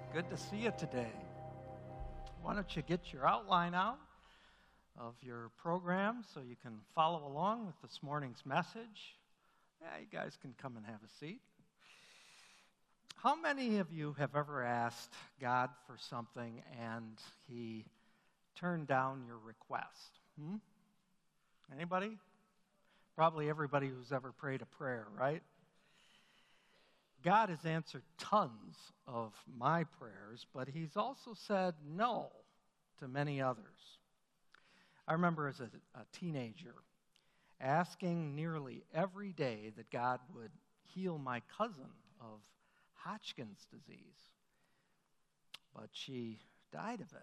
Good to see you today. Why don't you get your outline out of your program so you can follow along with this morning's message? Yeah, you guys can come and have a seat. How many of you have ever asked God for something and He turned down your request? Anybody? Probably everybody who's ever prayed a prayer, right? God has answered tons of my prayers, but He's also said no to many others. I remember as a teenager asking nearly every day that God would heal my cousin of Hodgkin's disease, but she died of it.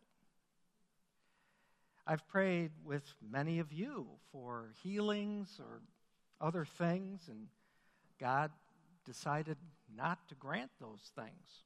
I've prayed with many of you for healings or other things, and God decided not to grant those things.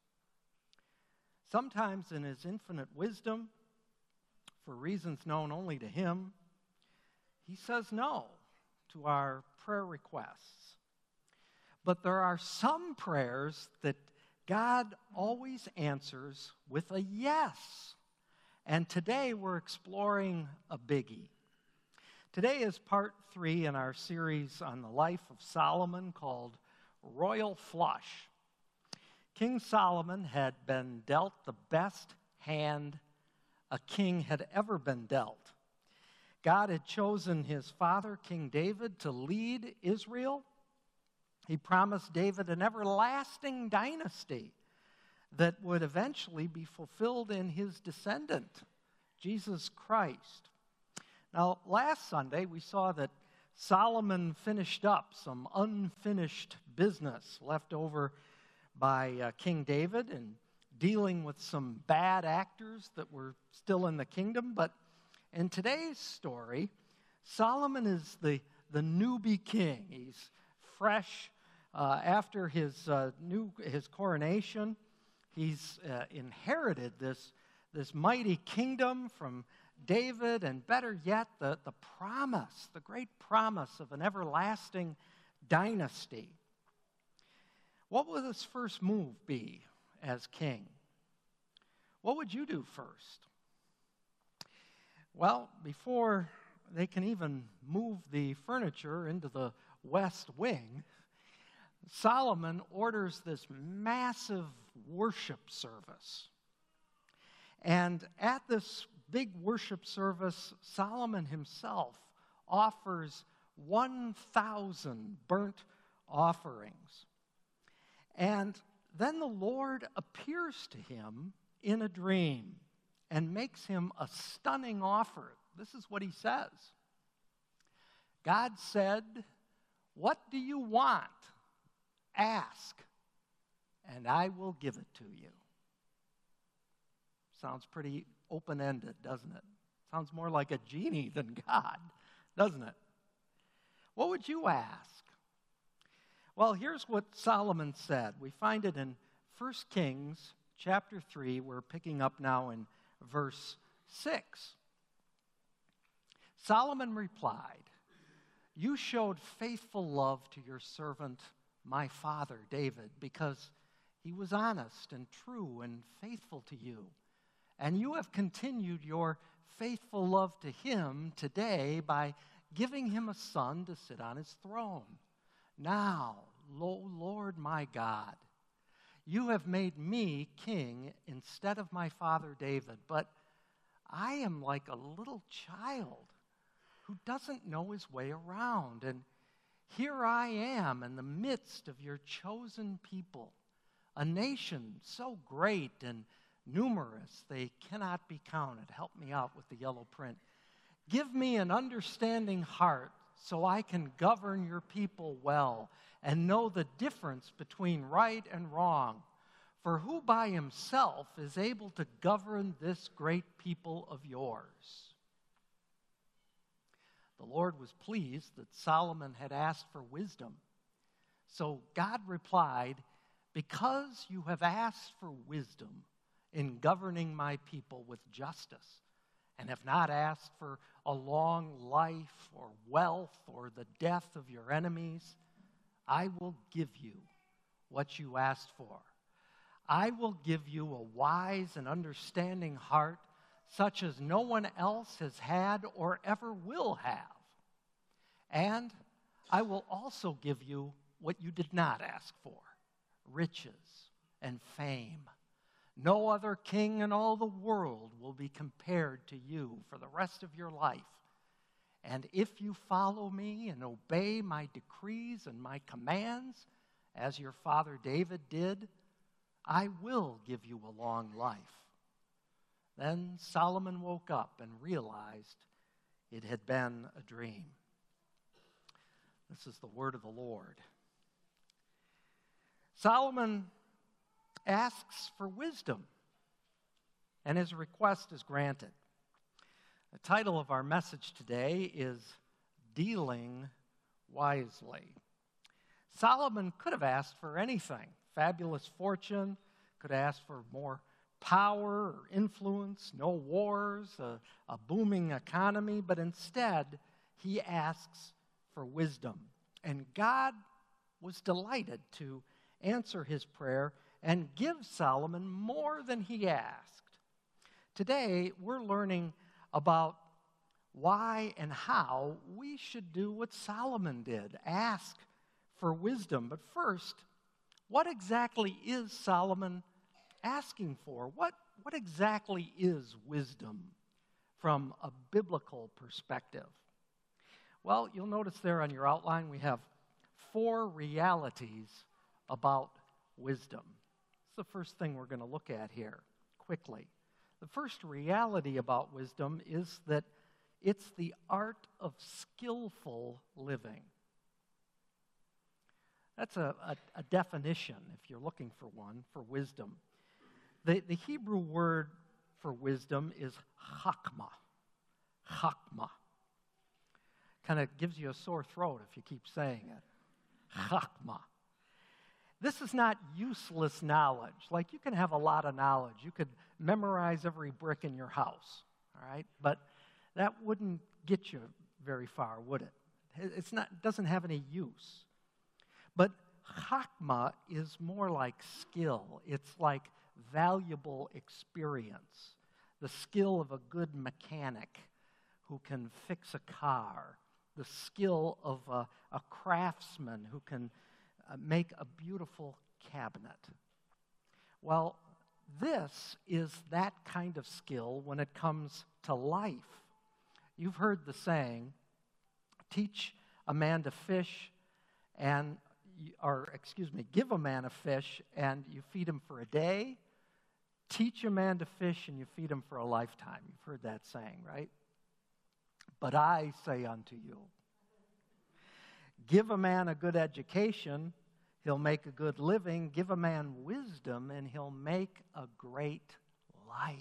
Sometimes in His infinite wisdom, for reasons known only to Him, He says no to our prayer requests. But there are some prayers that God always answers with a yes. And today we're exploring a biggie. Today is part 3 in our series on the life of Solomon called Royal Flush. King Solomon had been dealt the best hand a king had ever been dealt. God had chosen his father, King David, to lead Israel. He promised David an everlasting dynasty that would eventually be fulfilled in his descendant, Jesus Christ. Now, last Sunday, we saw that Solomon finished up some unfinished business left over by King David and dealing with some bad actors that were still in the kingdom. But in today's story, Solomon is the newbie king. He's fresh after his coronation. He's inherited this mighty kingdom from David, and better yet, the great promise of an everlasting dynasty. What will his first move be as king? What would you do first? Well, before they can even move the furniture into the west wing, Solomon orders this massive worship service. And at this big worship service, Solomon himself offers 1,000 burnt offerings. And then the Lord appears to him in a dream and makes him a stunning offer. This is what he says. God said, "What do you want? Ask, and I will give it to you." Sounds pretty open-ended, doesn't it? Sounds more like a genie than God, doesn't it? What would you ask? Well, here's what Solomon said. We find it in 1 Kings chapter 3. We're picking up now in verse 6. Solomon replied, "You showed faithful love to your servant, my father David, because he was honest and true and faithful to you. And you have continued your faithful love to him today by giving him a son to sit on his throne. Now, Lord my God, you have made me king instead of my father David, but I am like a little child who doesn't know his way around. And here I am in the midst of your chosen people, a nation so great and numerous they cannot be counted." Help me out with the yellow print. "Give me an understanding heart so I can govern your people well and know the difference between right and wrong. For who by himself is able to govern this great people of yours?" The Lord was pleased that Solomon had asked for wisdom. So God replied, "Because you have asked for wisdom in governing my people with justice, and have not asked for a long life or wealth or the death of your enemies, I will give you what you asked for. I will give you a wise and understanding heart, such as no one else has had or ever will have. And I will also give you what you did not ask for, riches and fame. No other king in all the world will be compared to you for the rest of your life. And if you follow me and obey my decrees and my commands, as your father David did, I will give you a long life. Then Solomon woke up and realized it had been a dream. This is the word of the Lord. Solomon asks for wisdom, and his request is granted. The title of our message today is Dealing Wisely. Solomon could have asked for anything. Fabulous fortune, could ask for more power or influence, no wars, a booming economy, but instead he asks for wisdom. And God was delighted to answer his prayer and give Solomon more than he asked. Today, we're learning about why and how we should do what Solomon did, ask for wisdom. But first, what exactly is Solomon asking for? What exactly is wisdom from a biblical perspective? Well, you'll notice there on your outline we have 4 realities about wisdom. It's the first thing we're going to look at here quickly. The first reality about wisdom is that it's the art of skillful living. That's a definition, if you're looking for one, for wisdom. The Hebrew word for wisdom is chakma. Chakma. Kind of gives you a sore throat if you keep saying it. Chakma. This is not useless knowledge. Like, you can have a lot of knowledge. You could memorize every brick in your house, all right? But that wouldn't get you very far, would it? It doesn't have any use. But chakma is more like skill. It's like valuable experience. The skill of a good mechanic who can fix a car. The skill of a craftsman who can make a beautiful cabinet. Well, this is that kind of skill when it comes to life. You've heard the saying, teach a man to fish give a man a fish and you feed him for a day. Teach a man to fish and you feed him for a lifetime. You've heard that saying, right? But I say unto you, give a man a good education, he'll make a good living. Give a man wisdom, and he'll make a great life.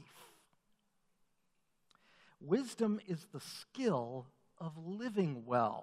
Wisdom is the skill of living well.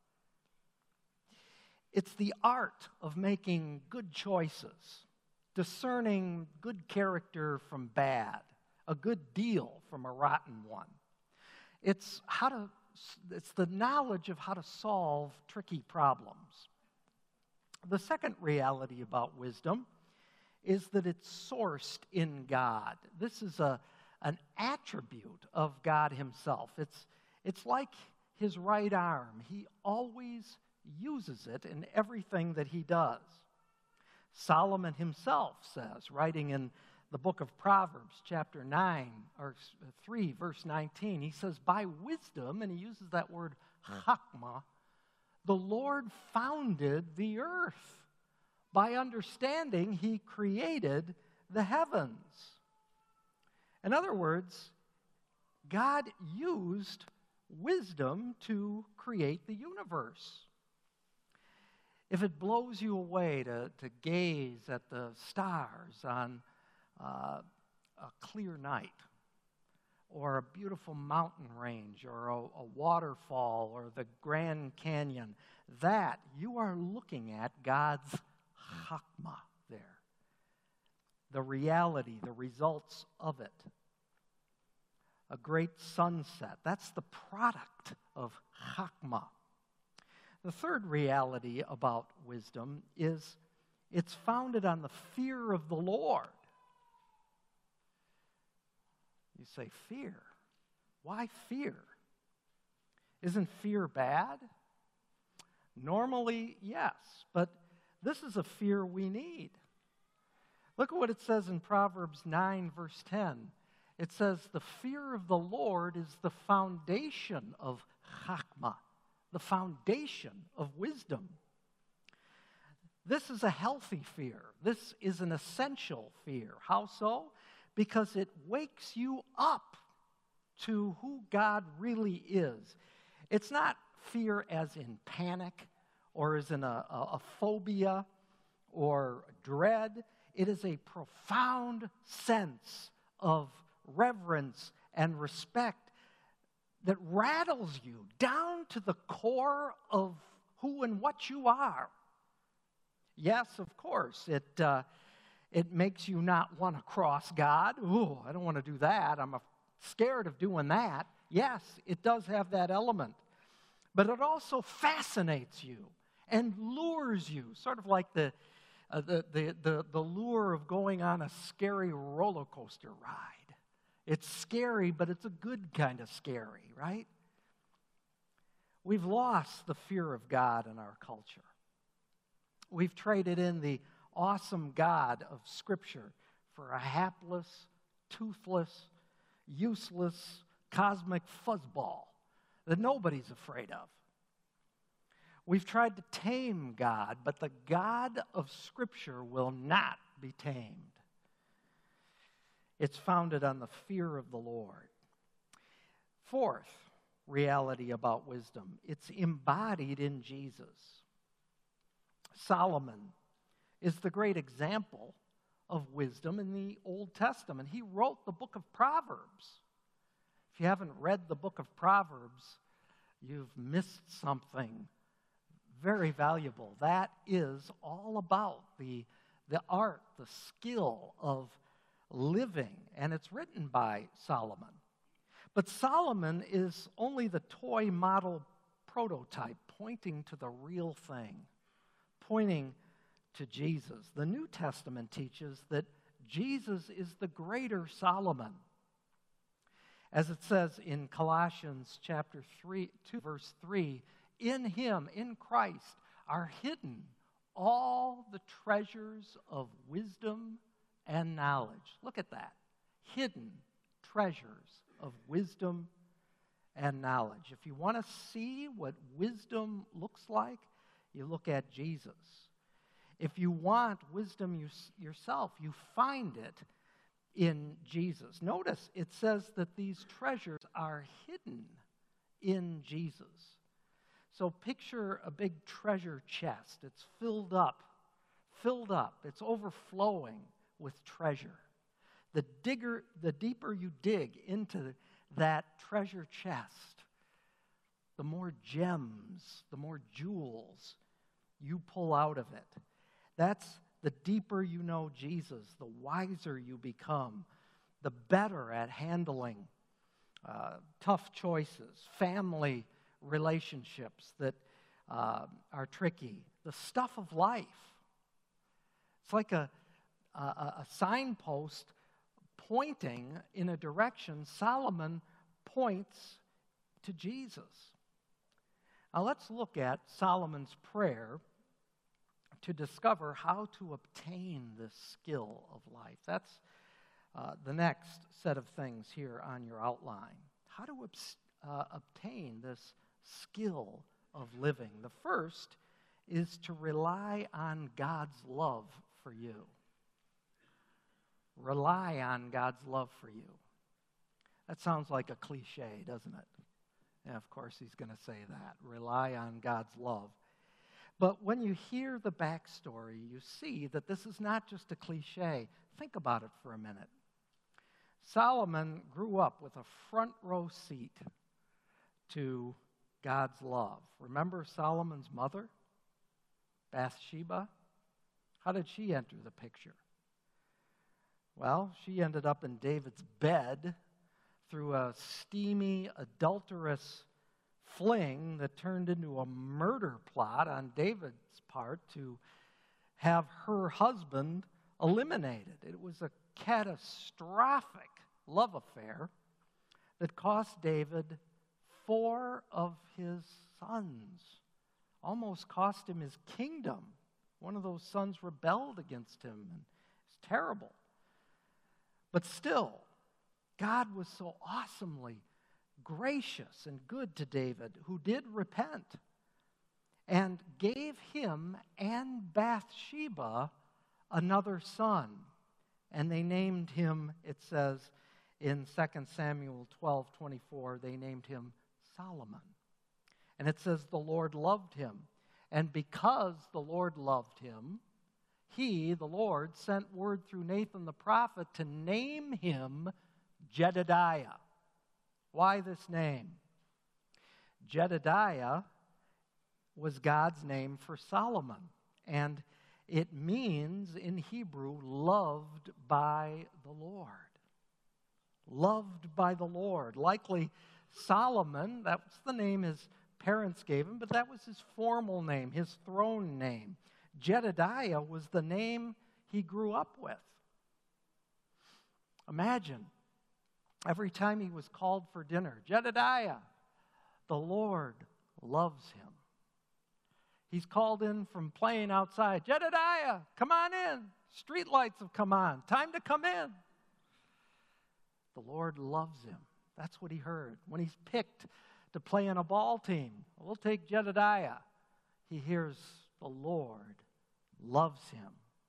It's the art of making good choices, discerning good character from bad, a good deal from a rotten one. It's the knowledge of how to solve tricky problems. The second reality about wisdom is that it's sourced in God. This is an attribute of God himself. It's like his right arm. He always uses it in everything that he does. Solomon himself says, writing in the book of Proverbs, chapter 3, verse 19, he says, by wisdom, and he uses that word chakma, the Lord founded the earth. By understanding, he created the heavens. In other words, God used wisdom to create the universe. If it blows you away to gaze at the stars on a clear night, or a beautiful mountain range, or a waterfall, or the Grand Canyon, that you are looking at God's chakma there. The reality, the results of it. A great sunset, that's the product of chakma. The third reality about wisdom is It's founded on the fear of the Lord. You say, fear? Why fear? Isn't fear bad? Normally, yes, but this is a fear we need. Look at what it says in Proverbs 9, verse 10. It says, the fear of the Lord is the foundation of chachma, the foundation of wisdom. This is a healthy fear. This is an essential fear. How so? Because it wakes you up to who God really is. It's not fear as in panic or as in a phobia or dread. It is a profound sense of reverence and respect that rattles you down to the core of who and what you are. Yes, of course, it makes you not want to cross God. Ooh, I don't want to do that. I'm scared of doing that. Yes, it does have that element. But it also fascinates you and lures you, sort of like the lure of going on a scary roller coaster ride. It's scary, but it's a good kind of scary, right? We've lost the fear of God in our culture. We've traded in the awesome God of Scripture for a hapless, toothless, useless, cosmic fuzzball that nobody's afraid of. We've tried to tame God, but the God of Scripture will not be tamed. It's founded on the fear of the Lord. Fourth reality about wisdom, it's embodied in Jesus. Solomon is the great example of wisdom in the Old Testament. He wrote the book of Proverbs. If you haven't read the book of Proverbs, you've missed something very valuable. That is all about the art, the skill of living, and it's written by Solomon. But Solomon is only the toy model prototype pointing to the real thing, pointing to Jesus. The New Testament teaches that Jesus is the greater Solomon. As it says in Colossians chapter 2, verse 3, in him, in Christ, are hidden all the treasures of wisdom and knowledge. Look at that. Hidden treasures of wisdom and knowledge. If you want to see what wisdom looks like, you look at Jesus. If you want wisdom yourself, you find it in Jesus. Notice it says that these treasures are hidden in Jesus. So picture a big treasure chest. It's filled up. It's overflowing with treasure. The deeper you dig into that treasure chest, the more gems, the more jewels you pull out of it. That's the deeper you know Jesus, the wiser you become, the better at handling tough choices, family relationships that are tricky, the stuff of life. It's like a signpost pointing in a direction. Solomon points to Jesus. Now let's look at Solomon's prayer to discover how to obtain this skill of life. That's the next set of things here on your outline. How to obtain this skill of living. The first is to rely on God's love for you. Rely on God's love for you. That sounds like a cliche, doesn't it? Yeah, of course he's going to say that. Rely on God's love. But when you hear the backstory, you see that this is not just a cliche. Think about it for a minute. Solomon grew up with a front row seat to God's love. Remember Solomon's mother, Bathsheba? How did she enter the picture? Well, she ended up in David's bed through a steamy, adulterous fling that turned into a murder plot on David's part to have her husband eliminated. It was a catastrophic love affair that cost David 4 of his sons, almost cost him his kingdom. One of those sons rebelled against him, and it's terrible. But still, God was so awesomely gracious and good to David, who did repent, and gave him and Bathsheba another son. And they named him, it says in 2 Samuel 12:24, they named him Solomon. And it says the Lord loved him. And because the Lord loved him, he, the Lord, sent word through Nathan the prophet to name him Jedediah. Why this name? Jedediah was God's name for Solomon. And it means in Hebrew, loved by the Lord. Loved by the Lord. Likely Solomon, that was the name his parents gave him, but that was his formal name, his throne name. Jedediah was the name he grew up with. Imagine, every time he was called for dinner, Jedediah, the Lord loves him. He's called in from playing outside. Jedediah, come on in. Street lights have come on. Time to come in. The Lord loves him. That's what he heard. When he's picked to play in a ball team, we'll take Jedediah. He hears the Lord loves him.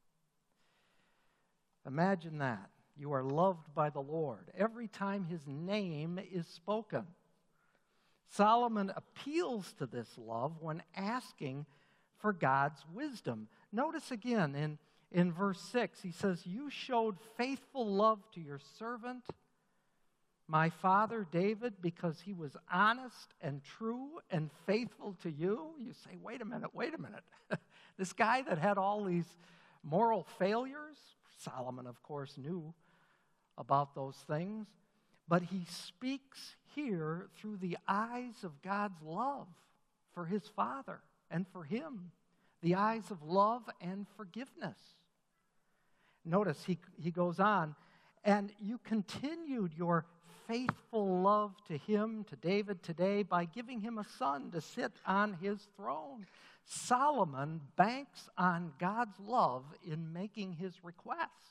Imagine that. You are loved by the Lord every time his name is spoken. Solomon appeals to this love when asking for God's wisdom. Notice again in verse 6, he says, "You showed faithful love to your servant, my father David, because he was honest and true and faithful to you." You say, wait a minute. This guy that had all these moral failures, Solomon, of course, knew about those things, but he speaks here through the eyes of God's love for his father and for him, the eyes of love and forgiveness. Notice he goes on, "And you continued your faithful love to him, to David today, by giving him a son to sit on his throne." Solomon banks on God's love in making his request.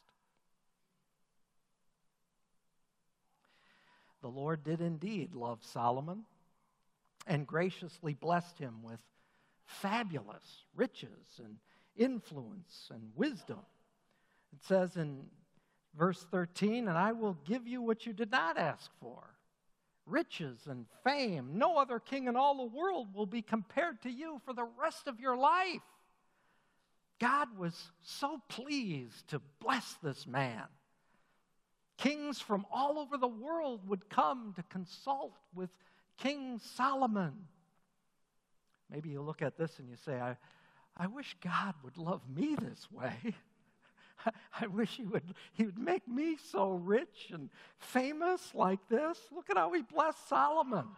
The Lord did indeed love Solomon and graciously blessed him with fabulous riches and influence and wisdom. It says in verse 13, "And I will give you what you did not ask for, riches and fame. No other king in all the world will be compared to you for the rest of your life." God was so pleased to bless this man. Kings from all over the world would come to consult with King Solomon. Maybe you look at this and you say, I wish God would love me this way. I wish he would make me so rich and famous like this. Look at how he blessed Solomon.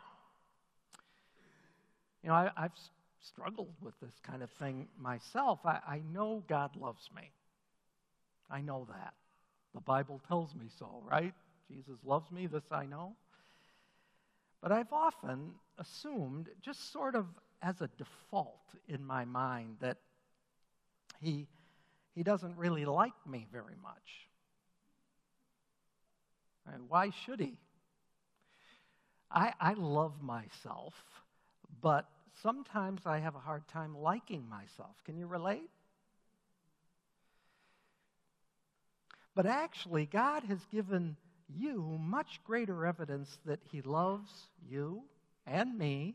You know, I've struggled with this kind of thing myself. I know God loves me. I know that. The Bible tells me so, right? Jesus loves me, this I know. But I've often assumed, just sort of as a default in my mind, that he doesn't really like me very much. And why should he? I love myself, but sometimes I have a hard time liking myself. Can you relate? But actually, God has given you much greater evidence that he loves you and me,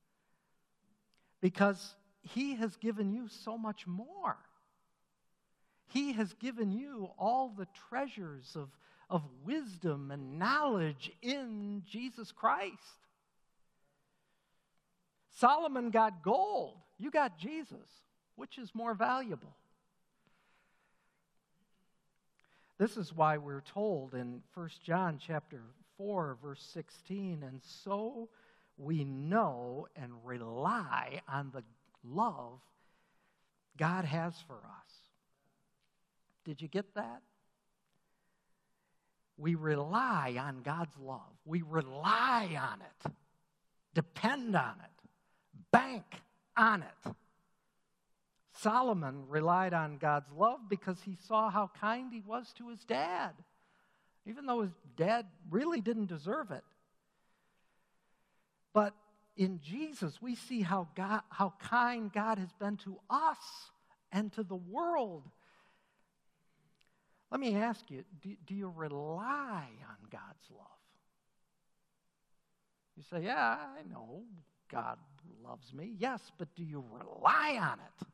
because he has given you so much more. He has given you all the treasures of wisdom and knowledge in Jesus Christ. Solomon got gold. You got Jesus. Which is more valuable? This is why we're told in 1 John chapter 4, verse 16, "And so we know and rely on the love God has for us." Did you get that? We rely on God's love. We rely on it, depend on it, bank on it. Solomon relied on God's love because he saw how kind he was to his dad, even though his dad really didn't deserve it. But in Jesus, we see how kind God has been to us and to the world. Let me ask you, do you rely on God's love? You say, yeah, I know God loves me. Yes, but do you rely on it?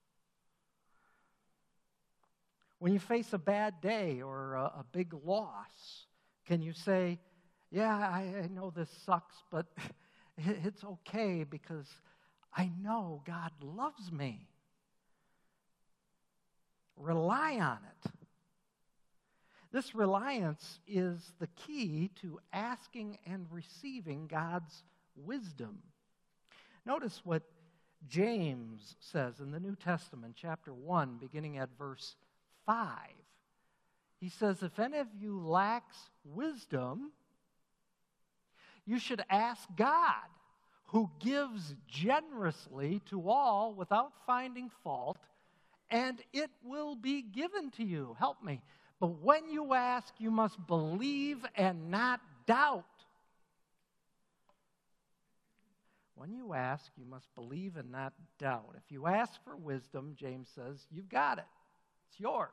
When you face a bad day or a big loss, can you say, yeah, I know this sucks, but it's okay because I know God loves me? Rely on it. This reliance is the key to asking and receiving God's wisdom. Notice what James says in the New Testament, chapter 1, beginning at verse 5. He says, if any of you lacks wisdom, you should ask God, who gives generously to all without finding fault, and it will be given to you. Help me. But when you ask, you must believe and not doubt. When you ask, you must believe and not doubt. If you ask for wisdom, James says, you've got it. It's yours.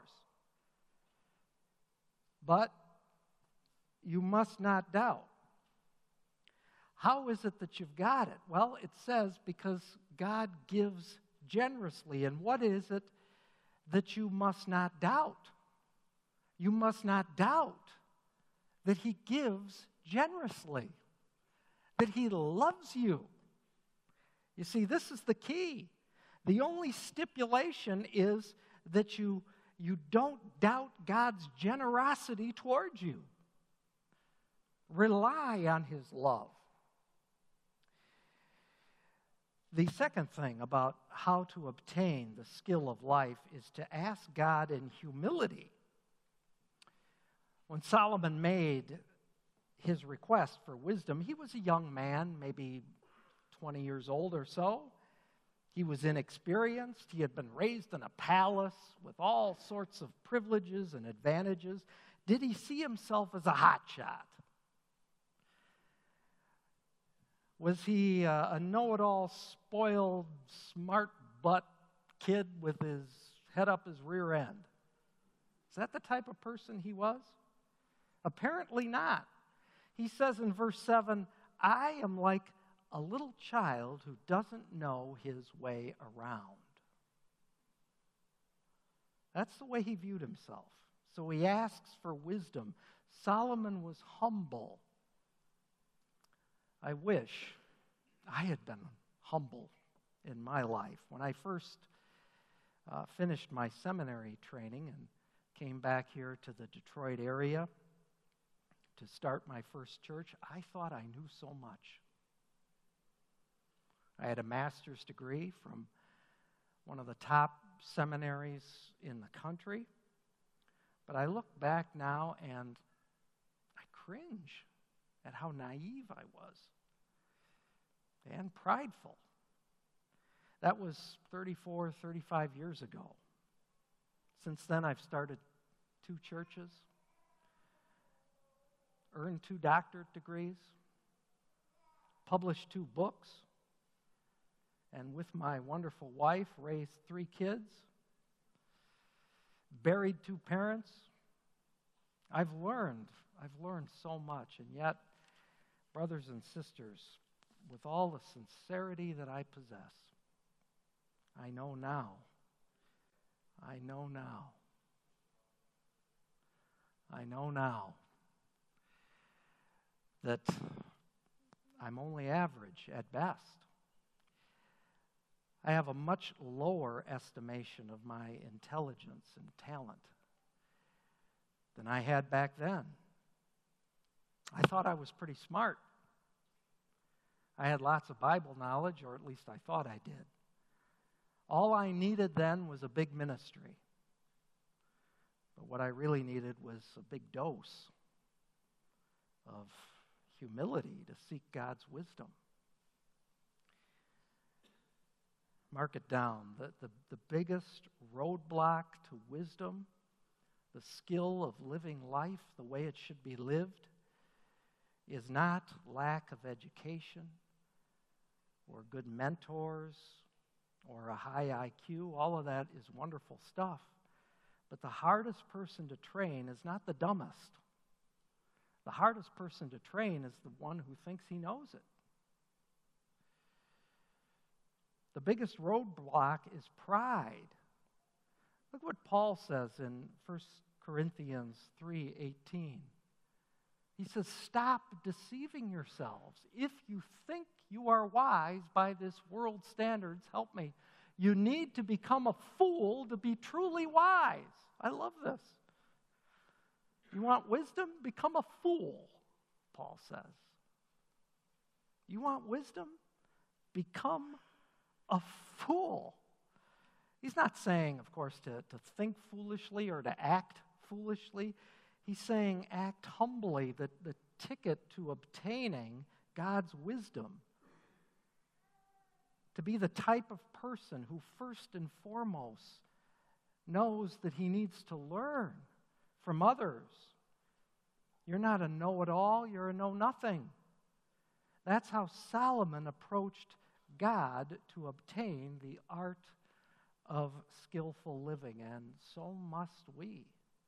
But you must not doubt. How is it that you've got it? Well, it says because God gives generously. And what is it that you must not doubt? You must not doubt that He gives generously, that He loves you. You see, this is the key. The only stipulation is that you don't doubt God's generosity towards you. Rely on His love. The second thing about how to obtain the skill of life is to ask God in humility. When Solomon made his request for wisdom, he was a young man, maybe 20 years old or so. He was inexperienced. He had been raised in a palace with all sorts of privileges and advantages. Did he see himself as a hotshot? Was he a know-it-all, spoiled, smart butt kid with his head up his rear end? Is that the type of person he was? Apparently not. He says in verse 7, I am like a little child who doesn't know his way around. That's the way he viewed himself. So he asks for wisdom. Solomon was humble. I wish I had been humble in my life. When I first finished my seminary training and came back here to the Detroit area to start my first church, I thought I knew so much. I had a master's degree from one of the top seminaries in the country, but I look back now and I cringe at how naive I was and prideful. That was 34, 35 years ago. Since then, I've started 2 churches, earned 2 doctorate degrees, published 2 books, and with my wonderful wife, raised 3 kids, buried 2 parents. I've learned so much, and yet, brothers and sisters, with all the sincerity that I possess, I know now that I'm only average at best. I have a much lower estimation of my intelligence and talent than I had back then. I thought I was pretty smart. I had lots of Bible knowledge, or at least I thought I did. All I needed then was a big ministry. But what I really needed was a big dose of humility to seek God's wisdom. Mark it down. The biggest roadblock to wisdom, the skill of living life the way it should be lived, is not lack of education or good mentors or a high IQ. All of that is wonderful stuff. But the hardest person to train is not the dumbest. The hardest person to train is the one who thinks he knows it. The biggest roadblock is pride. Look what Paul says in 1 Corinthians 3:18. He says, "Stop deceiving yourselves. If you think you are wise by this world's standards," help me, "you need to become a fool to be truly wise." I love this. You want wisdom? Become a fool, Paul says. You want wisdom? Become a fool. He's not saying, of course, to think foolishly or to act foolishly. He's saying act humbly, the ticket to obtaining God's wisdom. To be the type of person who first and foremost knows that he needs to learn from others. You're not a know-it-all, you're a know-nothing. That's how Solomon approached God to obtain the art of skillful living, and so must we.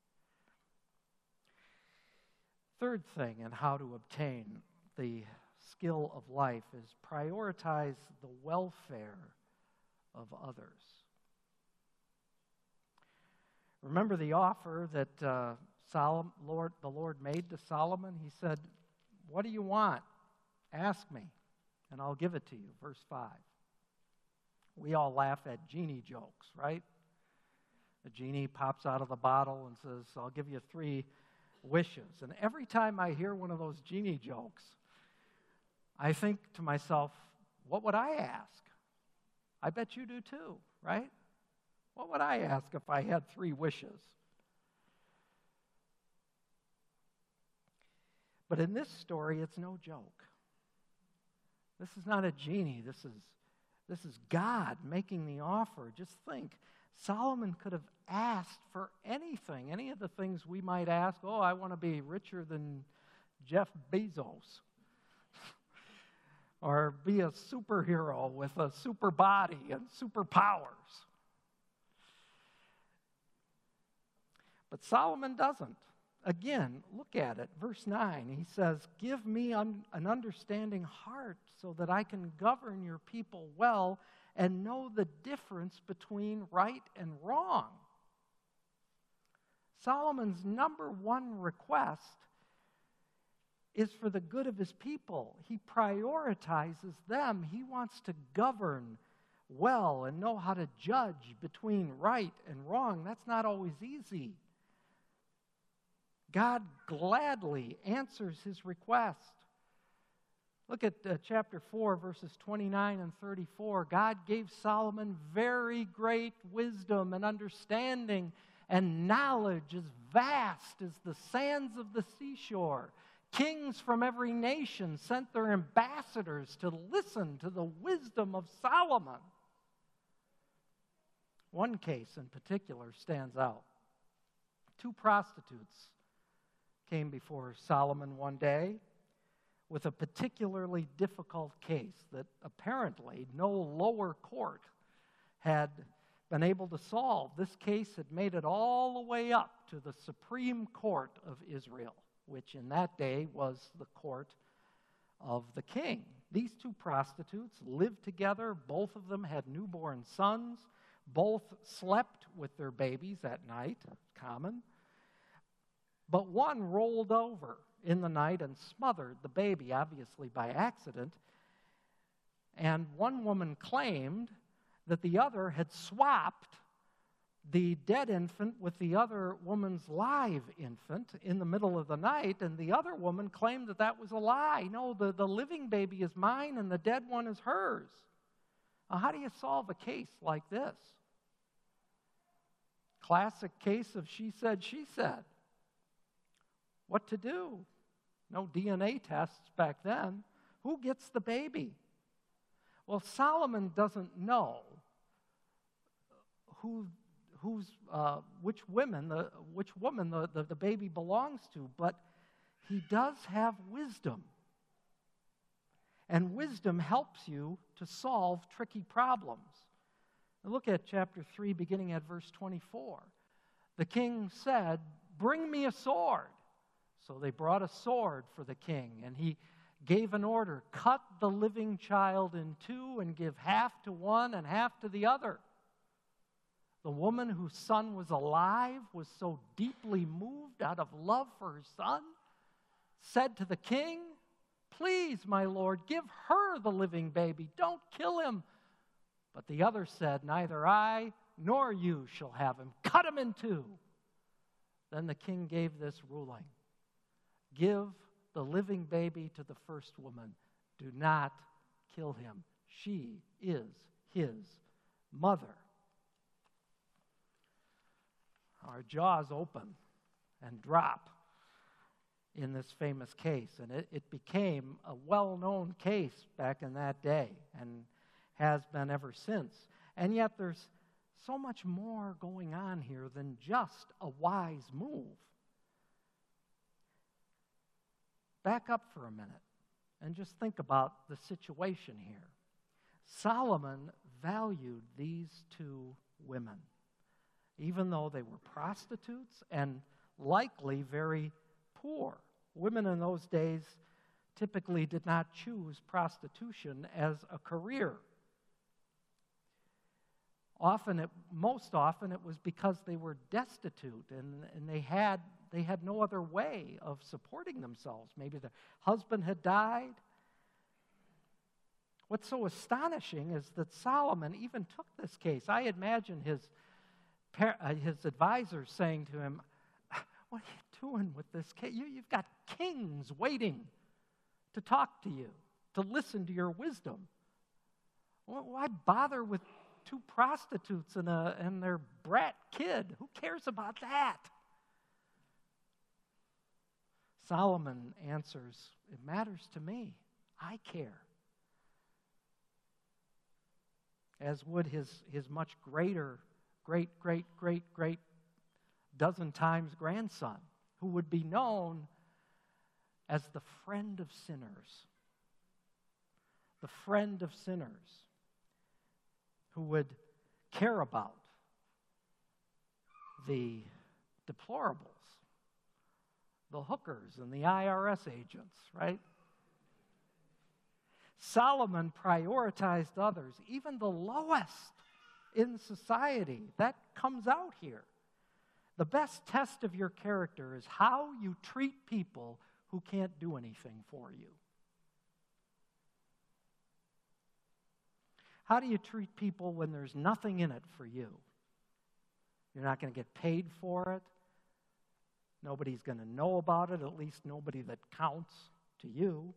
Third thing in how to obtain the skill of life is prioritize the welfare of others. Remember the offer that the Lord made to Solomon? He said, "What do you want? Ask me, and I'll give it to you." Verse 5. We all laugh at genie jokes, right? The genie pops out of the bottle and says, "I'll give you 3 wishes." And every time I hear one of those genie jokes, I think to myself, what would I ask? I bet you do too, right? What would I ask if I had 3 wishes? But in this story, it's no joke. This is not a genie. This is God making the offer. Just think, Solomon could have asked for anything, any of the things we might ask. Oh, I want to be richer than Jeff Bezos. Or be a superhero with a super body and superpowers. But Solomon doesn't. Again, look at it. Verse 9, he says, "Give me an understanding heart so that I can govern your people well and know the difference between right and wrong." Solomon's number one request is for the good of his people. He prioritizes them. He wants to govern well and know how to judge between right and wrong. That's not always easy. God gladly answers his request. Look at chapter 4, verses 29 and 34. God gave Solomon very great wisdom and understanding and knowledge as vast as the sands of the seashore. Kings from every nation sent their ambassadors to listen to the wisdom of Solomon. One case in particular stands out. 2 prostitutes came before Solomon one day with a particularly difficult case that apparently no lower court had been able to solve. This case had made it all the way up to the Supreme Court of Israel, which in that day was the court of the king. These 2 prostitutes lived together. Both of them had newborn sons. Both slept with their babies at night, common. But one rolled over in the night and smothered the baby, obviously by accident. And one woman claimed that the other had swapped the dead infant with the other woman's live infant in the middle of the night, and the other woman claimed that that was a lie. No, the living baby is mine and the dead one is hers. Now, how do you solve a case like this? classic case of she said, she said. What to do? No DNA tests back then. Who gets the baby? Well, Solomon doesn't know which woman the baby belongs to, but he does have wisdom. And wisdom helps you to solve tricky problems. Now look at chapter 3, beginning at verse 24. The king said, "Bring me a sword." So they brought a sword for the king, and he gave an order, "Cut the living child in two and give half to one and half to the other." The woman whose son was alive was so deeply moved out of love for her son, said to the king, "Please, my lord, give her the living baby. Don't kill him." But the other said, "Neither I nor you shall have him. Cut him in two." Then the king gave this ruling: "Give the living baby to the first woman. Do not kill him. She is his mother." Our jaws open and drop in this famous case, and it became a well-known case back in that day and has been ever since. And yet there's so much more going on here than just a wise move. Back up for a minute and just think about the situation here. Solomon valued these two women, even though they were prostitutes and likely very poor. Women in those days typically did not choose prostitution as a career. Most often it was because they were destitute and they had no other way of supporting themselves. Maybe the husband had died. What's so astonishing is that Solomon even took this case. I imagine his advisors saying to him, "What are you doing with this case? You've got kings waiting to talk to you, to listen to your wisdom. Why bother with two prostitutes and their brat kid? Who cares about that?" Solomon answers, "It matters to me. I care." As would his much great dozen times grandson, who would be known as the friend of sinners. The friend of sinners, who would care about the deplorables, the hookers and the IRS agents, right? Solomon prioritized others, even the lowest in society. That comes out here. The best test of your character is how you treat people who can't do anything for you. How do you treat people when there's nothing in it for you? You're not going to get paid for it. Nobody's going to know about it, at least nobody that counts to you.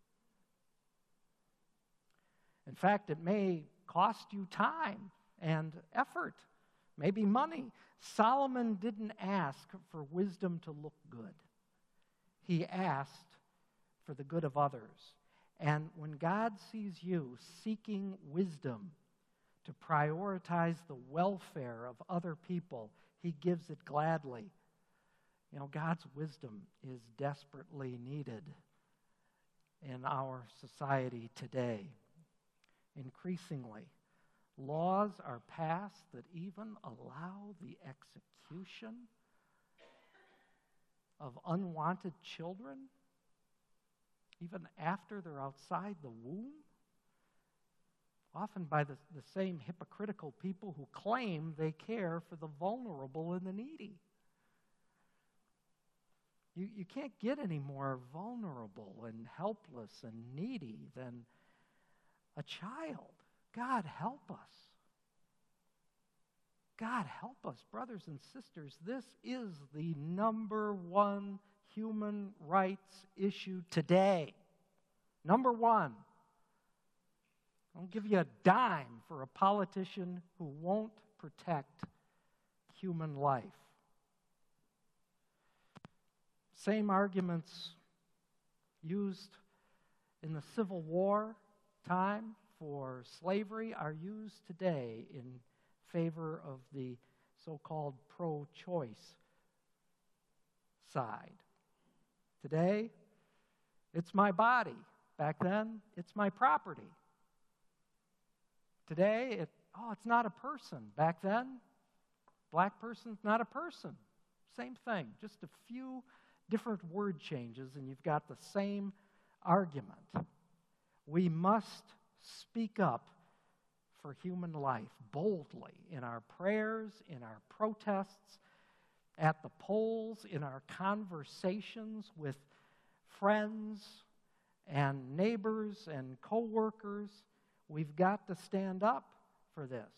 In fact, it may cost you time and effort, maybe money. Solomon didn't ask for wisdom to look good. He asked for the good of others. And when God sees you seeking wisdom to prioritize the welfare of other people, He gives it gladly. You know, God's wisdom is desperately needed in our society today. Increasingly, laws are passed that even allow the execution of unwanted children, even after they're outside the womb, often by the same hypocritical people who claim they care for the vulnerable and the needy. You can't get any more vulnerable and helpless and needy than a child. God help us. God help us, brothers and sisters. This is the number one human rights issue today. Number one. I'll give you a dime for a politician who won't protect human life. Same arguments used in the Civil War time for slavery are used today in favor of the so-called pro-choice side. Today, it's my body. Back then, it's my property. Today, it's not a person. Back then, black person's not a person. Same thing, just a few different word changes, and you've got the same argument. We must speak up for human life boldly in our prayers, in our protests, at the polls, in our conversations with friends and neighbors and co-workers. We've got to stand up for this.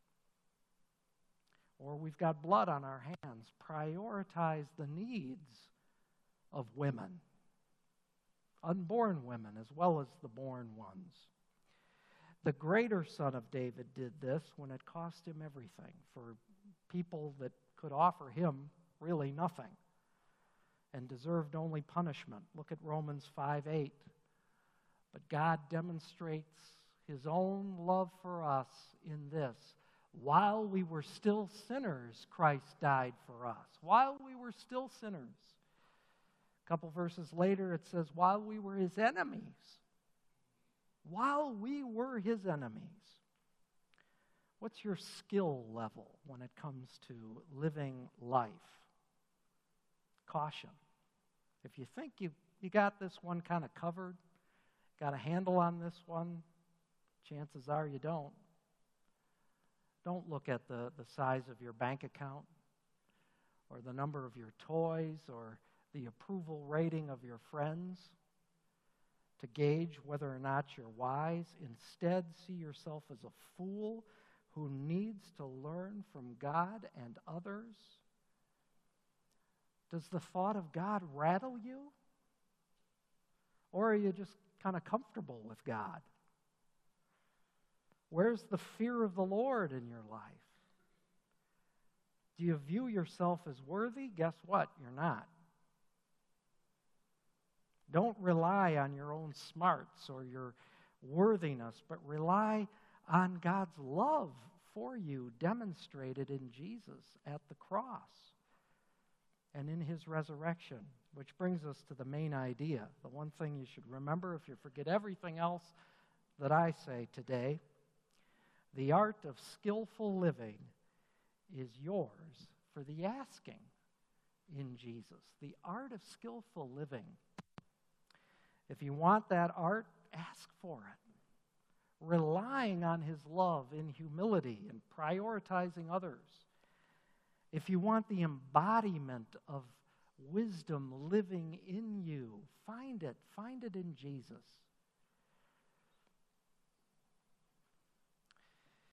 Or we've got blood on our hands. Prioritize the needs of women, unborn women as well as the born ones. The greater Son of David did this when it cost him everything for people that could offer him really nothing and deserved only punishment. Look at Romans 5:8. But God demonstrates his own love for us in this: while we were still sinners, Christ died for us. While we were still sinners. A couple verses later it says, while we were his enemies. While we were his enemies. What's your skill level when it comes to living life? Caution. If you think you got this one kind of covered, got a handle on this one, chances are you don't. Don't look at the size of your bank account or the number of your toys or the approval rating of your friends to gauge whether or not you're wise. Instead, see yourself as a fool who needs to learn from God and others. Does the thought of God rattle you? Or are you just kind of comfortable with God? Where's the fear of the Lord in your life? Do you view yourself as worthy? Guess what? You're not. Don't rely on your own smarts or your worthiness, but rely on God's love for you demonstrated in Jesus at the cross and in his resurrection, which brings us to the main idea. The one thing you should remember if you forget everything else that I say today: the art of skillful living is yours for the asking in Jesus. The art of skillful living. If you want that art, ask for it. Relying on his love in humility and prioritizing others. If you want the embodiment of wisdom living in you, find it in Jesus.